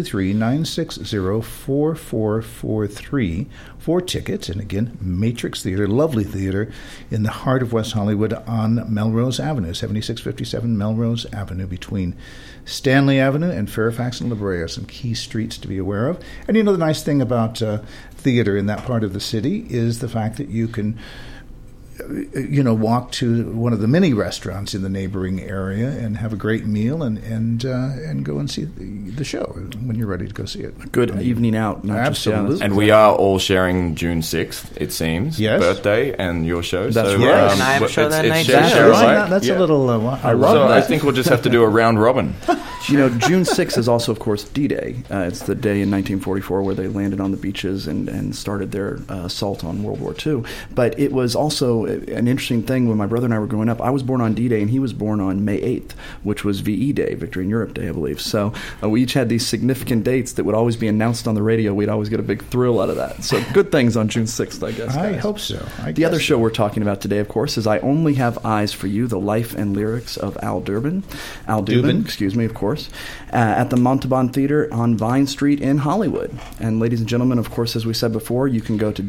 323-960-4443 for tickets. And again, Matrix Theater, lovely theater in the heart of West Hollywood on Melrose Avenue, 7657 Melrose Avenue, between Stanley Avenue and Fairfax and La Brea, some key streets to be aware of. And the nice thing about theater in that part of the city is the fact that you can walk to one of the many restaurants in the neighboring area and have a great meal and go and see the show when you're ready to go see it. A good evening out. Absolutely. And we are all sharing June 6th, it seems. Yes. Birthday and your show. That's so, right. And I have a show that night, shared too. show, That's right? a little... I love So that. I think we'll just have to do a round robin. June 6th is also, of course, D-Day. It's the day in 1944 where they landed on the beaches and started their assault on World War II. But it was also an interesting thing when my brother and I were growing up. I was born on D-Day, and he was born on May 8th, which was VE Day, Victory in Europe Day, I believe. So we each had these significant dates that would always be announced on the radio. We'd always get a big thrill out of that. So good things on June 6th, I guess. I guys. hope so. The other show we're talking about today, of course, is I Only Have Eyes for You, the life and lyrics of Al Dubin, of course, at the Montalban Theater on Vine Street in Hollywood. And ladies and gentlemen, of course, as we said before, you can go to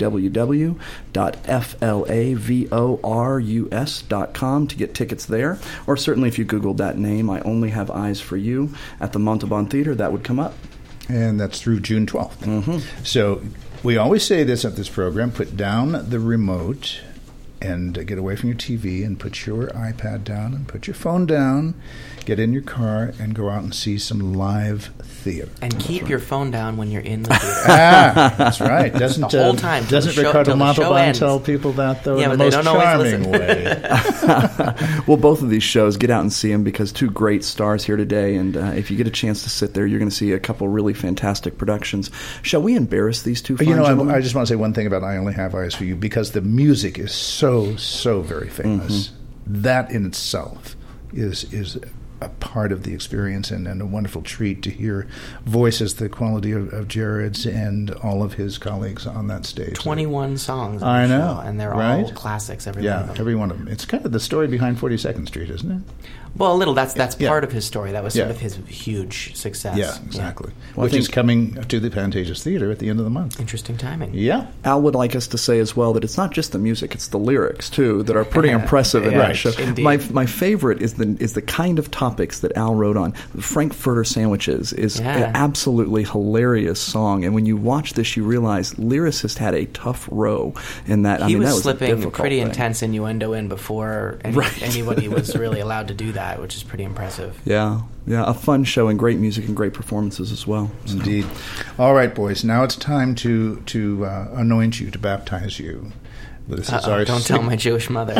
www.flavorus.com to get tickets there. Or certainly if you Googled that name, I Only Have Eyes for You, at the Montalban Theater, that would come up. And that's through June 12th. Mm-hmm. So we always say this at this program, put down the remote and get away from your TV and put your iPad down and put your phone down, get in your car and go out and see some live theater. And keep your phone down when you're in the theater. That's right. Doesn't The whole time, till doesn't the show- Ricardo till the show Montalban ends. tell people that, though, Yeah, in but the they most don't always charming listen. way? Well, both of these shows, get out and see them because two great stars here today. And if you get a chance to sit there, you're going to see a couple really fantastic productions. Shall we embarrass these two fine gentlemen? I just want to say one thing about I Only Have Eyes for You, because the music is so very famous. Mm-hmm. That in itself is a part of the experience and a wonderful treat to hear voices the quality of Jared's and all of his colleagues on that stage. 21 songs on I the know, show, and they're right? all classics, every one of Yeah, them. every one of them. It's kind of the story behind 42nd Street, isn't it? Well, a little. That's Yeah. part of his story. That was sort Yeah. of his huge success. Yeah, exactly. Well, I Which is think- coming to the Pantages Theater at the end of the month. Interesting timing. Yeah. Al would like us to say as well that it's not just the music; it's the lyrics too that are pretty impressive in that Right. show. Indeed. My favorite is the kind of topics that Al wrote on. Frankfurter Sandwiches is Yeah. an absolutely hilarious song, and when you watch this, you realize lyricist had a tough row in that. He that was was a slipping difficult pretty thing. intense innuendo in before anybody was really allowed to do that, which is pretty impressive. Yeah, a fun show and great music and great performances as well. So. Indeed. All right, boys. Now it's time to anoint you, to baptize you. This is our Don't tell my Jewish mother.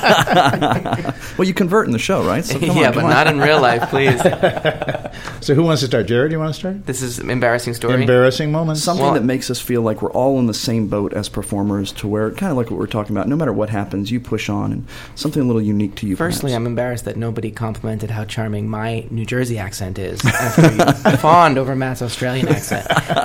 Well, you convert in the show, right? So come Yeah, on, but come on. not in real life, please. So who wants to start? Jared, you want to start? This is an embarrassing story. Embarrassing moments. Something Well- that makes us feel like we're all in the same boat as performers, to where, kind of like what we're talking about, no matter what happens, you push on, and something a little unique to you. Firstly, perhaps. I'm embarrassed that nobody complimented how charming my New Jersey accent is after you fawned over Matt's Australian accent.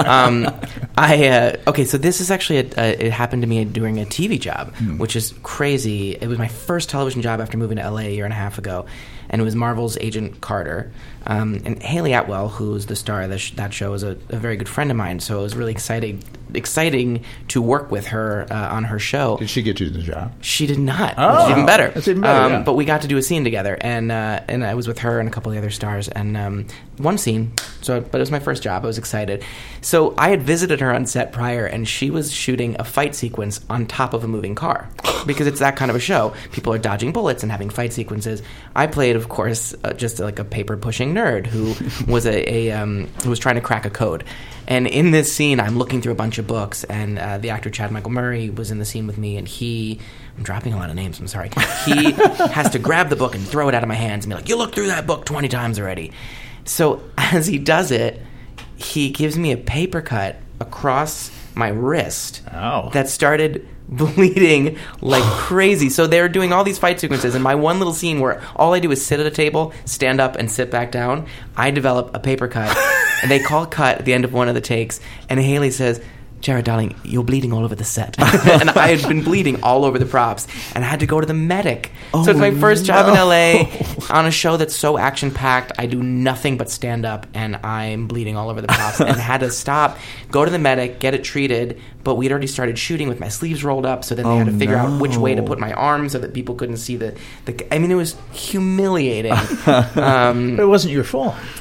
Okay, so this is actually it happened to me during a TV job, which is crazy. It was my first television job after moving to LA a year and a half ago, and it was Marvel's Agent Carter. And Haley Atwell, who's the star of that show, is a very good friend of mine, so it was really exciting to work with her on her show. Did she get you the job? She did not. Oh, Which is even better. that's even better, yeah. But we got to do a scene together, and I was with her and a couple of the other stars, and one scene. But it was my first job. I was excited. So I had visited her on set prior, and she was shooting a fight sequence on top of a moving car because it's that kind of a show. People are dodging bullets and having fight sequences. I played, of course, just like a paper pushing nerd who was who was trying to crack a code. And in this scene, I'm looking through a bunch of books, and the actor Chad Michael Murray was in the scene with me, and I'm dropping a lot of names, I'm sorry. He has to grab the book and throw it out of my hands and be like, "You looked through that book 20 times already." So as he does it, he gives me a paper cut across my wrist Ow. that started bleeding like crazy. So they're doing all these fight sequences, and my one little scene where all I do is sit at a table, stand up, and sit back down, I develop a paper cut, and they call cut at the end of one of the takes, and Haley says, "Jared, darling, you're bleeding all over the set." And I had been bleeding all over the props, and I had to go to the medic. So it's my first job in LA on a show that's so action-packed. I do nothing but stand up, and I'm bleeding all over the props, and had to stop, go to the medic, get it treated, but we'd already started shooting with my sleeves rolled up, so then they had to figure out which way to put my arm so that people couldn't see the I mean, it was humiliating. But it wasn't your fault.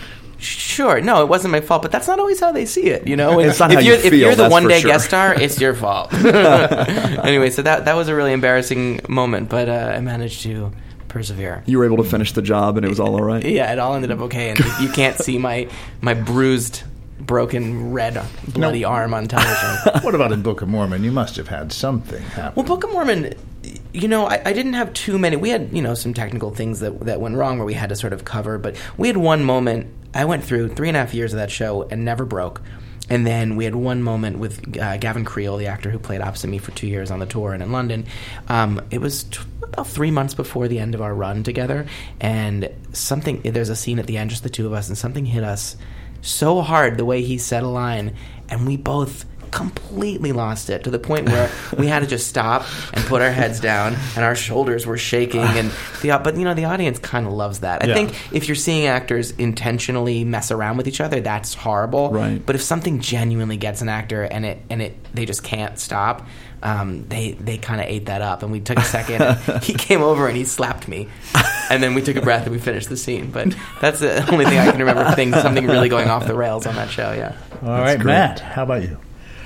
Sure, no, it wasn't my fault, but that's not always how they see it, you know? It's not how you if feel, you're the that's one-day for sure. guest star, it's your fault. Anyway, so that was a really embarrassing moment, but I managed to persevere. You were able to finish the job, and it was all right? Yeah, it all ended up okay, and you can't see my bruised, broken, red, bloody arm on television. What about in Book of Mormon? You must have had something happen. Well, Book of Mormon, you know, I didn't have too many. We had, you know, some technical things that went wrong where we had to sort of cover, but we had one moment. I went through 3.5 years of that show and never broke. And then we had one moment with Gavin Creel, the actor who played opposite me for 2 years on the tour and in London. It was about 3 months before the end of our run together, and there's a scene at the end, just the two of us, and something hit us so hard the way he said a line, and we both completely lost it to the point where we had to just stop and put our heads down, and our shoulders were shaking. But you know, the audience kind of loves that. I think if you're seeing actors intentionally mess around with each other, that's horrible. Right. But if something genuinely gets an actor and they just can't stop, they kind of ate that up. And we took a second. And he came over and he slapped me, and then we took a breath and we finished the scene. But that's the only thing I can remember. Something really going off the rails on that show. Yeah. All right, great. Matt, how about you?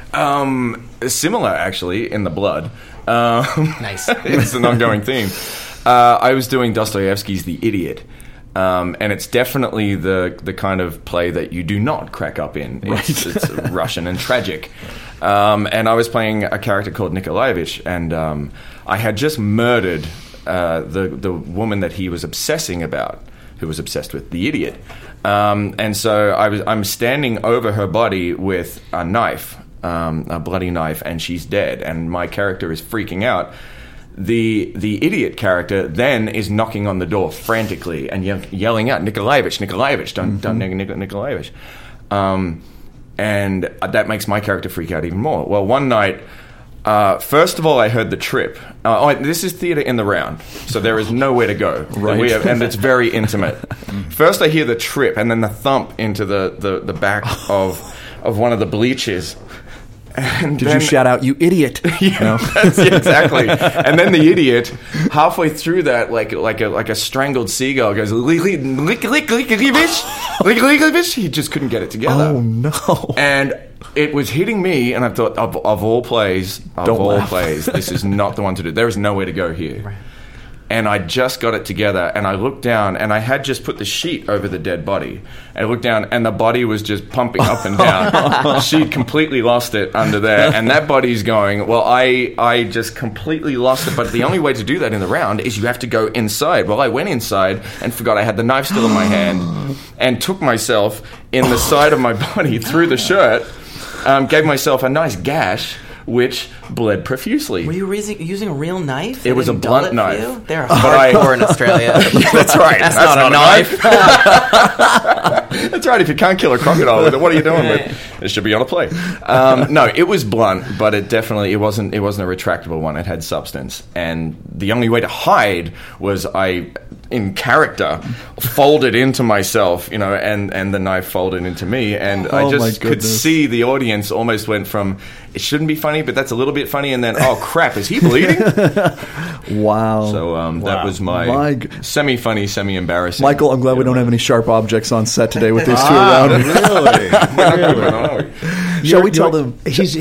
Similar, actually, in the blood. Nice. It's an ongoing theme. I was doing Dostoevsky's The Idiot, and it's definitely the kind of play that you do not crack up in. It's Russian and tragic. And I was playing a character called Nikolaevich, and I had just murdered the woman that he was obsessing about, who was obsessed with the idiot. And so I'm standing over her body with a knife, a bloody knife, and she's dead, and my character is freaking out. The idiot character then is knocking on the door frantically and yelling out, Nikolaevich, Nikolaevich, don't Nikolaevich. And that makes my character freak out even more. Well, one night, first of all, I heard the trip. This is theatre in the round, so there is nowhere to go. Right. And it's very intimate. First I hear the trip, and then the thump into the back of one of the bleachers. And Did you shout out, "You idiot"? Yeah, no. Exactly. And then the idiot, halfway through that, like a strangled seagull, goes, "Likalikovich." He just couldn't get it together. Oh no! And it was hitting me, and I thought, of all plays, this is not the one to do. There is nowhere to go here. Right. And I just got it together, and I looked down, and I had just put the sheet over the dead body. And I looked down, and the body was just pumping up and down. She completely lost it under there, and that body's going, well, I just completely lost it, but the only way to do that in the round is you have to go inside. Well, I went inside and forgot I had the knife still in my hand, and took myself in the side of my body through the shirt, gave myself a nice gash, which bled profusely. Were you using a real knife? It was a blunt knife. They're hardcore in Australia. That's right. That's not a knife. That's right. If you can't kill a crocodile with it, what are you doing with it? It should be on a plate. No, it was blunt, but it wasn't a retractable one. It had substance, and the only way to hide was I, in character, folded into myself, and the knife folded into me, and I just could see the audience almost went from, it shouldn't be funny, but that's a little bit funny, and then, oh crap, is he bleeding? Wow. So that was my semi-funny, semi-embarrassing. Michael, I'm glad we don't have any sharp objects on set today with these two around. Really? Shall we tell them?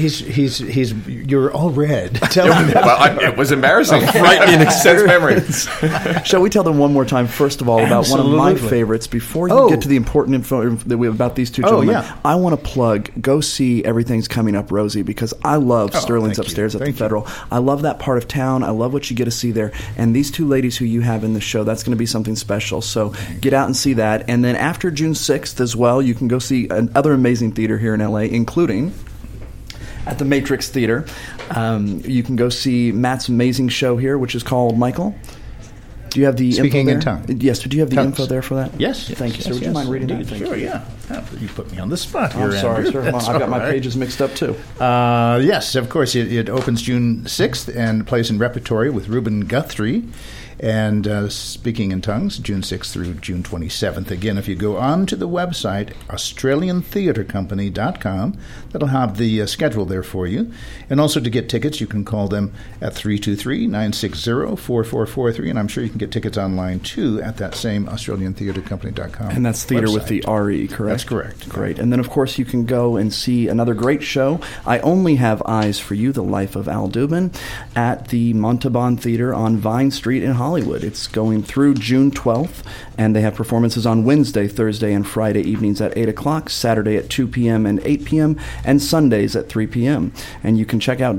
You're all red. Tell them. Well, it was embarrassing. Frightening sense memories. Shall we tell them one more time, first of all, about one of my favorites, before you get to the important info that we have about these two gentlemen? Yeah. I want to plug, go see Everything's Coming Up, Rosie, because I love Sterling's Upstairs at the Federal. I love that part of town. I love what you get to see there. And these two ladies who you have in the show, that's going to be something special. So get out and see that. And then after June 6th as well, you can go see another amazing theater here in L.A., including at the Matrix Theater. You can go see Matt's amazing show here, which is called, Michael? Do you have the Speaking info there? in tongue. Yes. Do you have the info there for that? Yes. Thank you, sir. Would you mind reading that? Sure, yeah. You put me on the spot here. I'm sorry, sir. That's I've got my right. pages mixed up, too. Yes, of course. It opens June 6th and plays in repertory with Reuben Guthrie. And Speaking in Tongues, June 6th through June 27th. Again, if you go on to the website, AustralianTheatreCompany.com, that'll have the schedule there for you. And also to get tickets, you can call them at 323-960-4443, and I'm sure you can get tickets online, too, at that same AustralianTheatreCompany.com. And that's theater website. With the R-E, correct? That's correct. Great. And then, of course, you can go and see another great show, I Only Have Eyes for You, The Life of Al Dubin, at the Montalban Theater on Vine Street in Hollywood. It's going through June 12th, and they have performances on Wednesday, Thursday, and Friday evenings at 8 o'clock, Saturday at 2 p.m. and 8 p.m., and Sundays at 3 p.m. And you can check out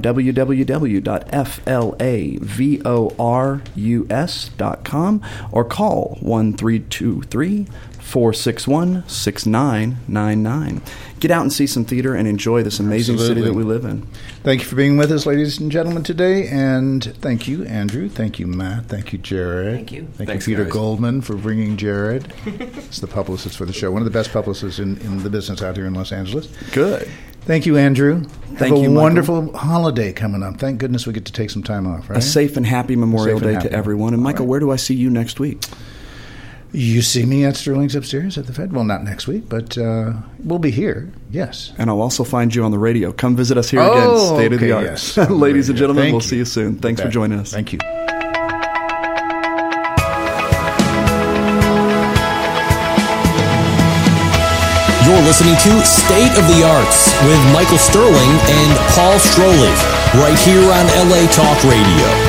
www.flavorus.com or call 1-323-461-6999. Get out and see some theater and enjoy this amazing city that we live in. Thank you for being with us, ladies and gentlemen, today. And thank you, Andrew. Thank you, Matt. Thank you, Jared. Thank you. Thanks, Peter Goldman, for bringing Jared. It's the publicist for the show. One of the best publicists in the business out here in Los Angeles. Good. Thank you, Andrew. Thank you, Have a Michael. wonderful holiday coming up. Thank goodness we get to take some time off, right? A safe and happy Memorial Safe and Day happy. to everyone. And Michael, All right. where do I see you next week? You see me at Sterling's upstairs at the Fed. Well, not next week, but we'll be here. Yes. And I'll also find you on the radio. Come visit us here Oh, again, State of the okay, Art. yes. Ladies and gentlemen, Thank we'll you. see you soon. Thanks for joining us. Thank you. You're listening to State of the Arts with Michael Sterling and Paul Strolich, right here on LA Talk Radio.